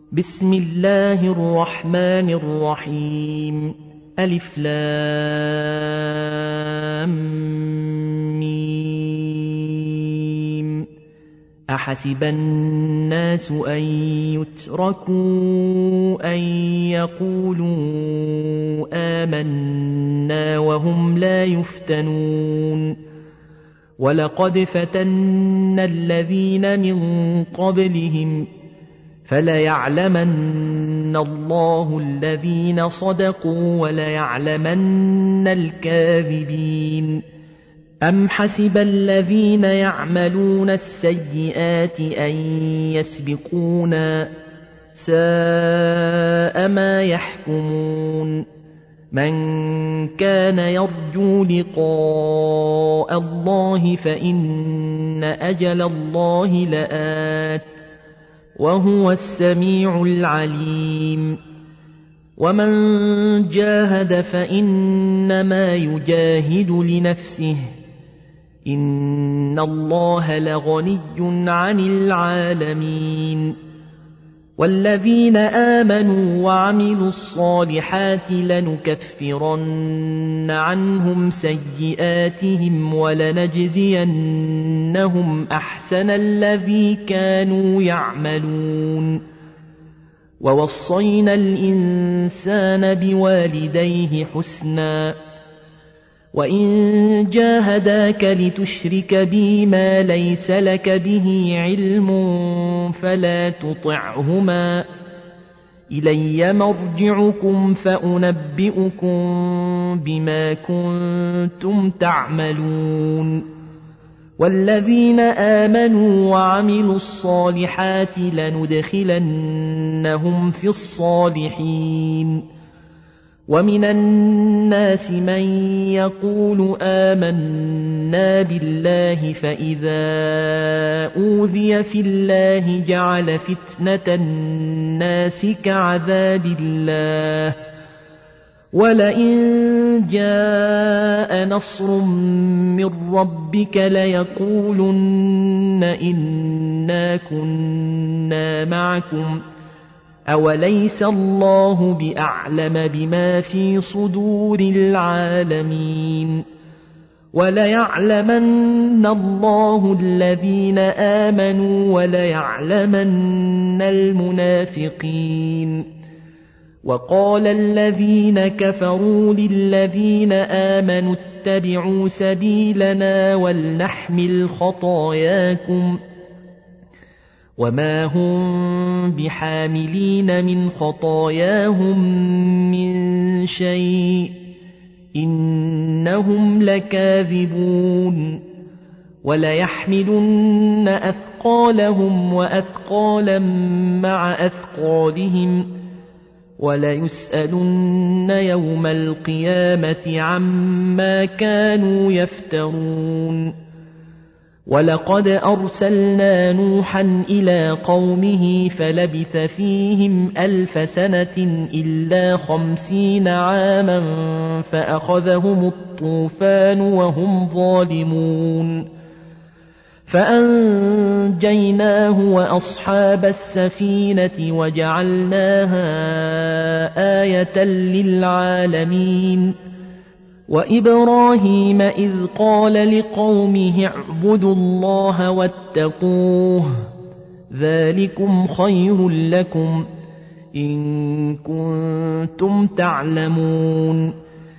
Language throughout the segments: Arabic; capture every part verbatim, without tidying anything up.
بسم الله الرحمن الرحيم. ألف لام ميم. أحسب الناس أن يتركوا أن يقولوا آمنا وهم لا يفتنون. ولقد فتنا الذين من قبلهم فليعلمن الله الذين صدقوا وليعلمن الكاذبين. أم حسب الذين يعملون السيئات أن يسبقونا ساء ما يحكمون. من كان يرجو لقاء الله فإن أجل الله لآت وهو السميع العليم. ومن جاهد فإنما يجاهد لنفسه إن الله لغني عن العالمين. والذين آمنوا وعملوا الصالحات لنكفرن عنهم سيئاتهم ولنجزينهم أحسن الذي كانوا يعملون. ووصينا الإنسان بوالديه حسنا وإن جاهداك لتشرك بي ما ليس لك به علم فلا تطعهما إلي مرجعكم فأنبئكم بما كنتم تعملون. والذين آمنوا وعملوا الصالحات لندخلنهم في الصالحين. ومن الناس من يقول آمنا بالله فإذا أوذي في الله جعل فتنة الناس كعذاب الله ولئن جاء نصر من ربك ليقولن إنا كنا معكم أوليس الله بأعلم بما في صدور العالمين. وليعلمن الله الذين آمنوا وليعلمن المنافقين. وقال الذين كفروا للذين آمنوا اتبعوا سبيلنا ولنحمل خطاياكم وما هم بحاملين من خطاياهم من شيء إنهم لكاذبون. وليحملن أثقالهم وأثقالا مع أثقالهم وليسألن يوم القيامة عما كانوا يفترون. ولقد أرسلنا نوحا إلى قومه فلبث فيهم ألف سنة إلا خمسين عاما فأخذهم الطوفان وهم ظالمون فأنجيناه وأصحاب السفينة وجعلناها آية للعالمين. وإبراهيم إذ قال لقومه اعبدوا الله واتقوه ذلكم خير لكم إن كنتم تعلمون.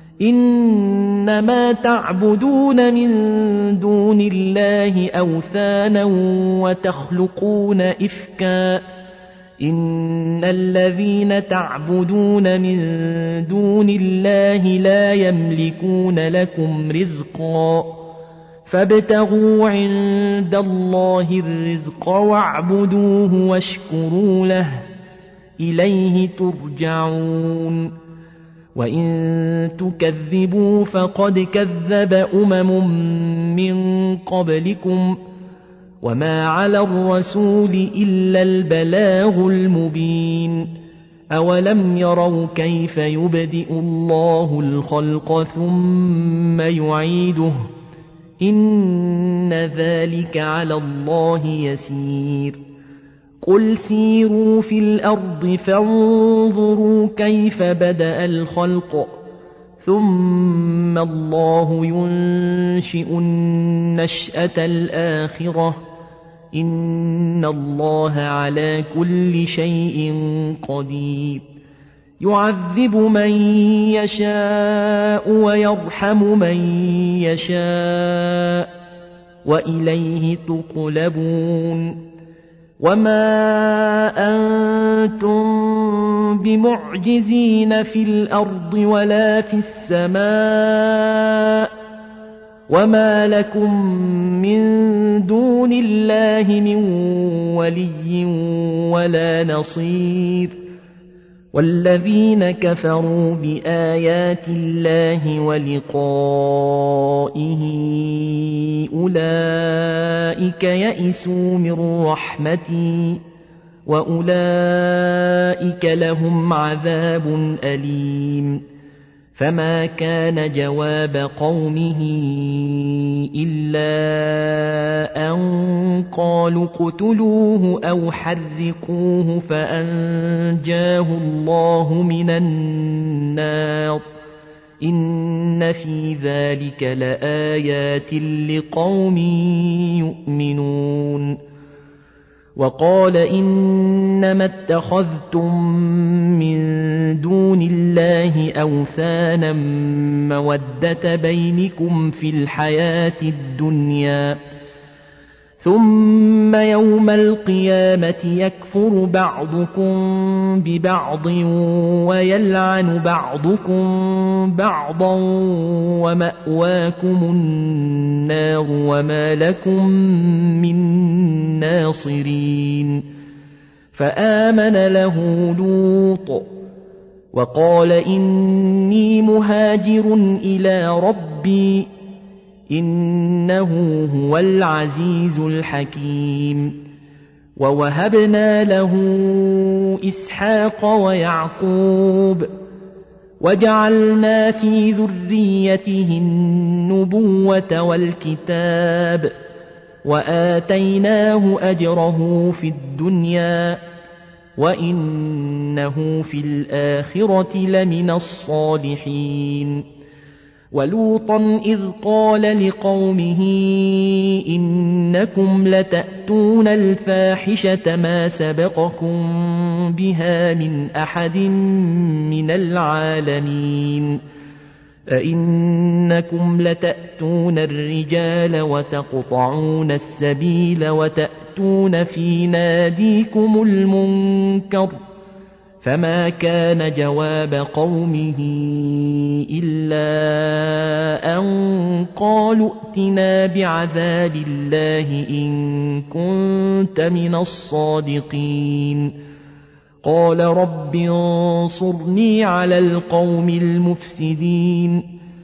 إنما تعبدون من دون الله أوثانا وتخلقون إفكا إن الذين تعبدون من دون الله لا يملكون لكم رزقا فابتغوا عند الله الرزق واعبدوه واشكروا له إليه ترجعون. وإن تكذبوا فقد كذب أمم من قبلكم وما على الرسول إلا البلاغ المبين. أولم يروا كيف يبدئ الله الخلق ثم يعيده إن ذلك على الله يسير قل سيروا في الأرض فانظروا كيف بدأ الخلق ثم الله ينشئ النشأة الآخرة إن الله على كل شيء قدير يعذب من يشاء ويرحم من يشاء وإليه تقلبون وما أنتم بمعجزين في الأرض ولا في السماء وما لكم من دون الله من ولي ولا نصير والذين كفروا بآيات الله ولقائه أولئك يئسوا من رحمتي وأولئك لهم عذاب أليم فما كان جواب قومه إلا أن قالوا اقتلوه أو حرقوه فأنجاه الله من النار إن في ذلك لآيات لقوم يؤمنون وقال إنما اتخذتم من دون الله أوثانا مودة بينكم في الحياة الدنيا ثم يوم القيامة يكفر بعضكم ببعض ويلعن بعضكم بعضا ومأواكم النار وما لكم من ناصرين فآمن له لوط وقال إني مهاجر إلى ربي إنه هو العزيز الحكيم ووهبنا له إسحاق ويعقوب وجعلنا في ذريته النبوة والكتاب وآتيناه أجره في الدنيا وإنه في الآخرة لمن الصالحين ولوطا إذ قال لقومه إنكم لتأتون الفاحشة ما سبقكم بها من أحد من العالمين أئنكم لتأتون الرجال وتقطعون السبيل وتأتون في ناديكم المنكر فما كان جواب قومه إلا أن قالوا ائتنا بعذاب الله إن كنت من الصادقين قال رب انصرني على القوم المفسدين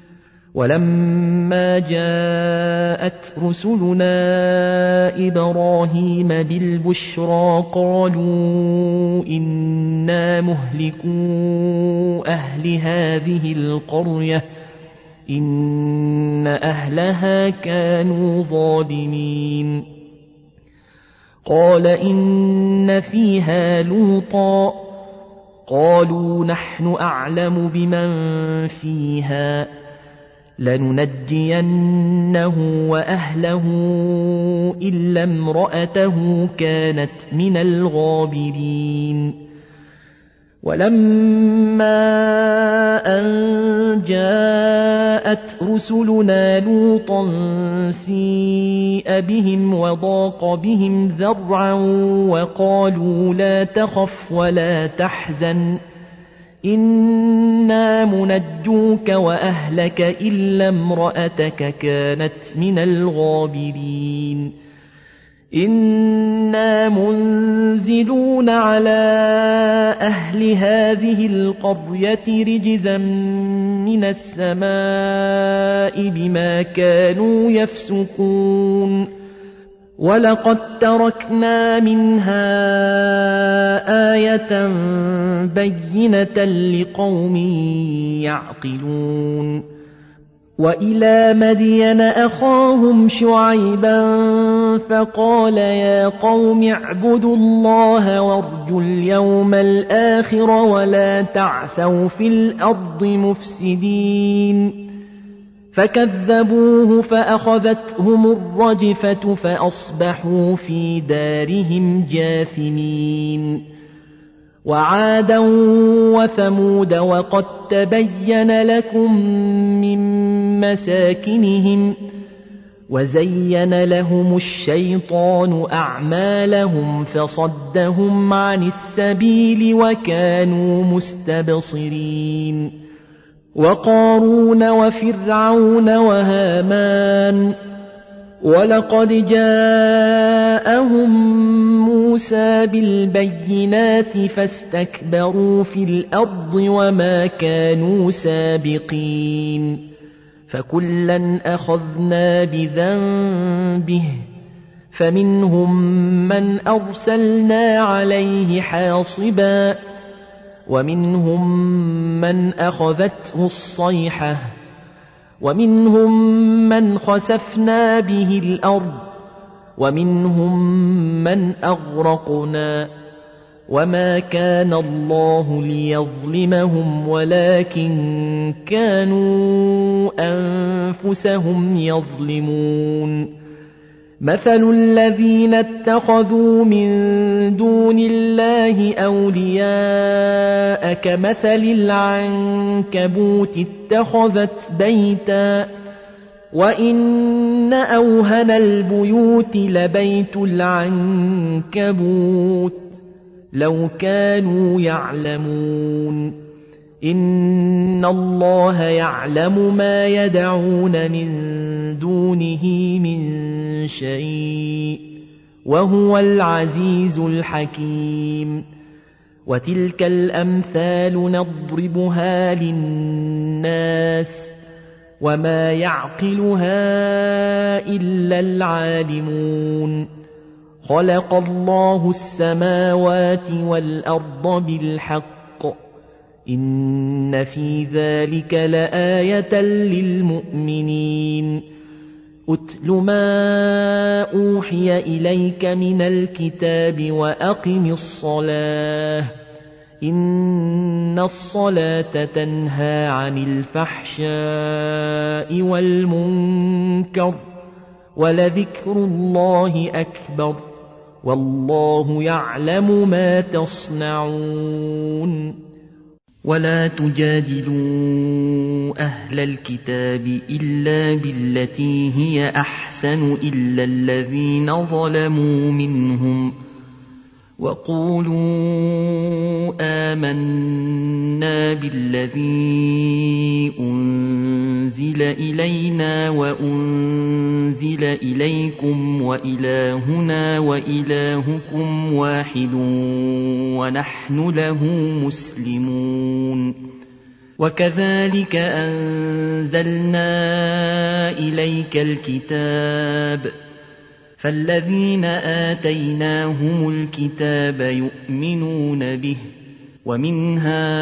ولما جاءت رسلنا إبراهيم بالبشرى قالوا إنا مهلكو أهل هذه القرية إن أهلها كانوا ظالمين قال إن فيها لوطا قالوا نحن أعلم بمن فيها لننجينه وأهله إلا امرأته كانت من الغابرين ولما أن جاءت رسلنا لوطا سيء بهم وضاق بهم ذرعا وقالوا لا تخف ولا تحزن إنا منجوك وأهلك إلا امرأتك كانت من الغابرين إنا منزلون على أهل هذه القرية رجزا من السماء بما كانوا يفسقون ولقد تركنا منها آية بينة لقوم يعقلون وإلى مدين أخاهم شعيبا فقال يا قوم اعبدوا الله وارجوا اليوم الآخر ولا تعثوا في الأرض مفسدين فكذبوه فأخذتهم الرجفة فأصبحوا في دارهم جاثمين وعادا وثمود وقد تبين لكم من مساكنهم وزين لهم الشيطان أعمالهم فصدهم عن السبيل وكانوا مستبصرين وقارون وفرعون وهامان ولقد جاءهم موسى بالبينات فاستكبروا في الأرض وما كانوا سابقين فكلا أخذنا بذنبه فمنهم من أرسلنا عليه حاصبا ومنهم من أخذته الصيحة ومنهم من خسفنا به الأرض ومنهم من أغرقنا وما كان الله ليظلمهم ولكن كانوا أنفسهم يظلمون مثل الذين اتخذوا من دون الله أولياء كمثل العنكبوت اتخذت بيتا وإن أوهن البيوت لبيت العنكبوت لو كانوا يعلمون إن الله يعلم ما يدعون من دونه من شيء وهو العزيز الحكيم وتلك الأمثال نضربها للناس وما يعقلها إلا العالمون خلق الله السماوات والأرض بالحق إن في ذلك لآية للمؤمنين أتل ما أوحي إليك من الكتاب وأقم الصلاة إن الصلاة تنهى عن الفحشاء والمنكر ولذكر الله أكبر والله يعلم ما تصنعون ولا تجادلوا أهل الكتاب إلا بالتي هي أحسن إلا الذين ظلموا منهم وقولوا آمنا بالذي أنزل إلينا وأنزل إليكم وإلهنا وإلهكم واحد ونحن له مسلمون وكذلك أنزلنا إليك الكتاب فالذين آتيناهم الكتاب يؤمنون به ومن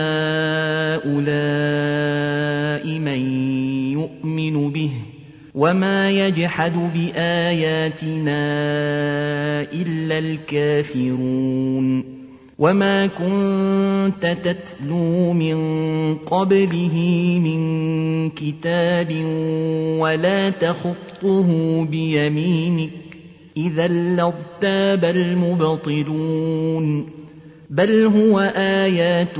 هؤلاء من يؤمن به وما يجحد بآياتنا إلا الكافرون وما كنت تتلو من قبله من كتاب ولا تخطه بيمينك إذا لارتاب المبطلون بل هو آيات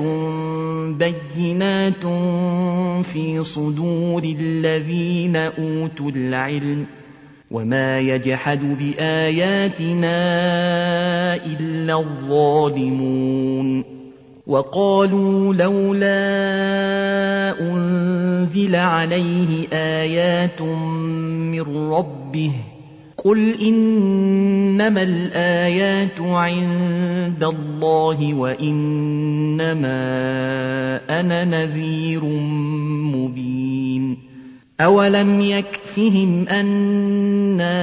بينات في صدور الذين أوتوا العلم وما يجحد بآياتنا إلا الظالمون وقالوا لولا أنزل عليه آيات من ربه قل إنما الآيات عند الله وإنما أنا نذير مبين أولم يكفهم أنا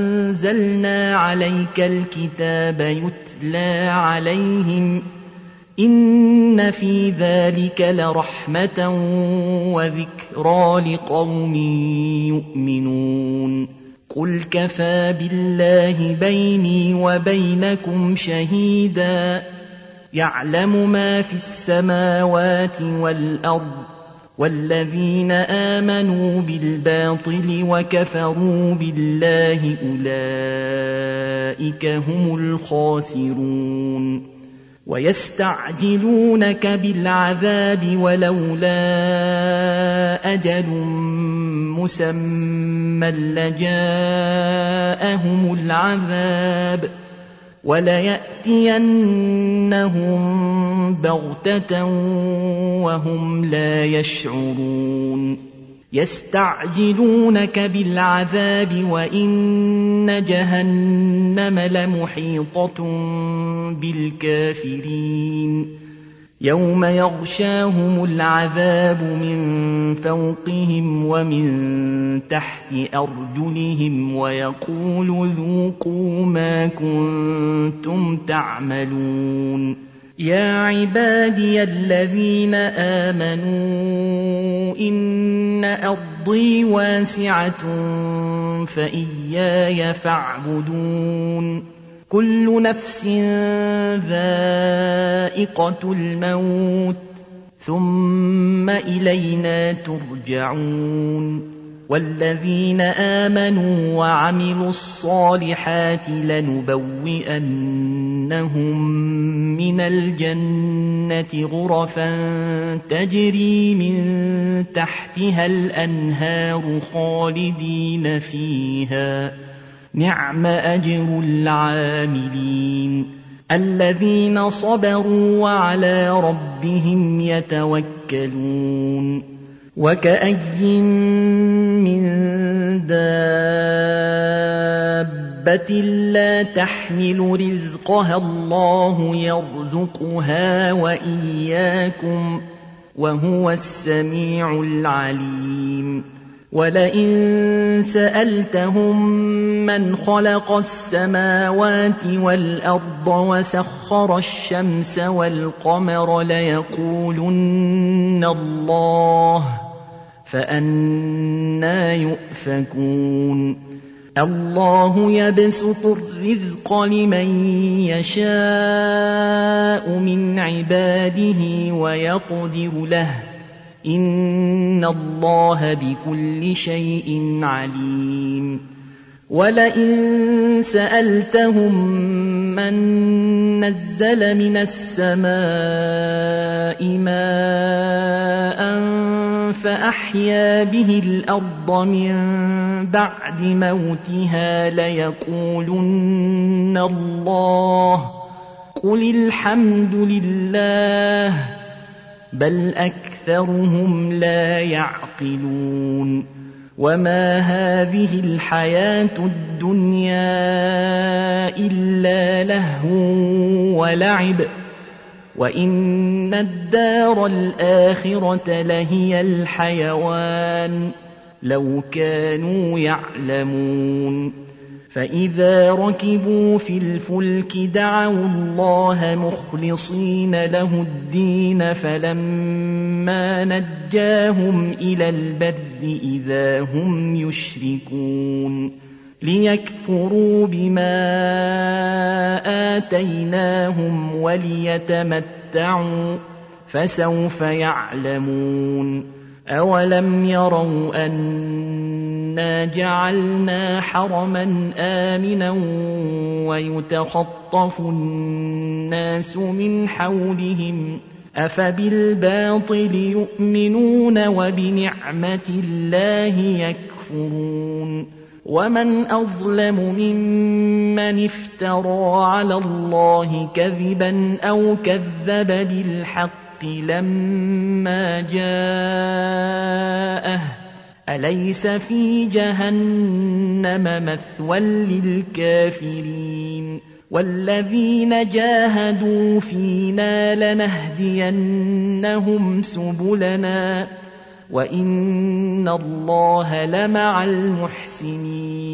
أنزلنا عليك الكتاب يتلى عليهم إن في ذلك لرحمة وذكرى لقوم يؤمنون قل كفى بالله بيني وبينكم شهيدا يعلم ما في السماوات والأرض والذين آمنوا بالباطل وكفروا بالله أولئك هم الخاسرون ويستعجلونك بالعذاب ولولا أجل مسمى لجاءهم العذاب وليأتينهم بغتة وهم لا يشعرون يستعجلونك بالعذاب وإن جهنم لمحيطة بالكافرين يوم يغشاهم العذاب من فوقهم ومن تحت أرجلهم ويقول ذوقوا ما كنتم تعملون يا عبادي الذين آمنوا إن أرضي واسعة فإياي فاعبدون كل نفس ذائقة الموت ثم إلينا ترجعون والذين آمنوا وعملوا الصالحات لنبوئنهم من الجنة غرفا تجري من تحتها الأنهار خالدين فيها نعم أجر العاملين الذين صبروا وعلى ربهم يتوكلون وكأي من دابة لا تحمل رزقها الله يرزقها وإياكم وهو السميع العليم ولئن سألتهم من خلق السماوات والأرض وسخر الشمس والقمر ليقولن الله فأنى يؤفكون الله يبسط الرزق لمن يشاء من عباده ويقدر له إن الله بكل شيء عليم ولئن سألتهم من نزل من السماء ماء فأحيا به الأرض من بعد موتها ليقولن الله قل الحمد لله بل أكثرهم لا يعقلون وما هذه الحياة الدنيا إلا لهو ولعب وإن الدار الآخرة لهي الحيوان لو كانوا يعلمون فإذا ركبوا في الفلك دعوا الله مخلصين له الدين فلما نجاهم إلى البر إذا هم يشركون ليكفروا بما آتيناهم وليتمتعوا فسوف يعلمون أولم يروا أنا جعلنا حرما آمنا ويتخطف الناس من حولهم أفبالباطل يؤمنون وبنعمة الله يكفرون ومن أظلم ممن افترى على الله كذبا أو كذب بالحق لما جاءه أليس في جهنم مثوى للكافرين والذين جاهدوا فينا لنهدينهم سبلنا وإن الله لمع المحسنين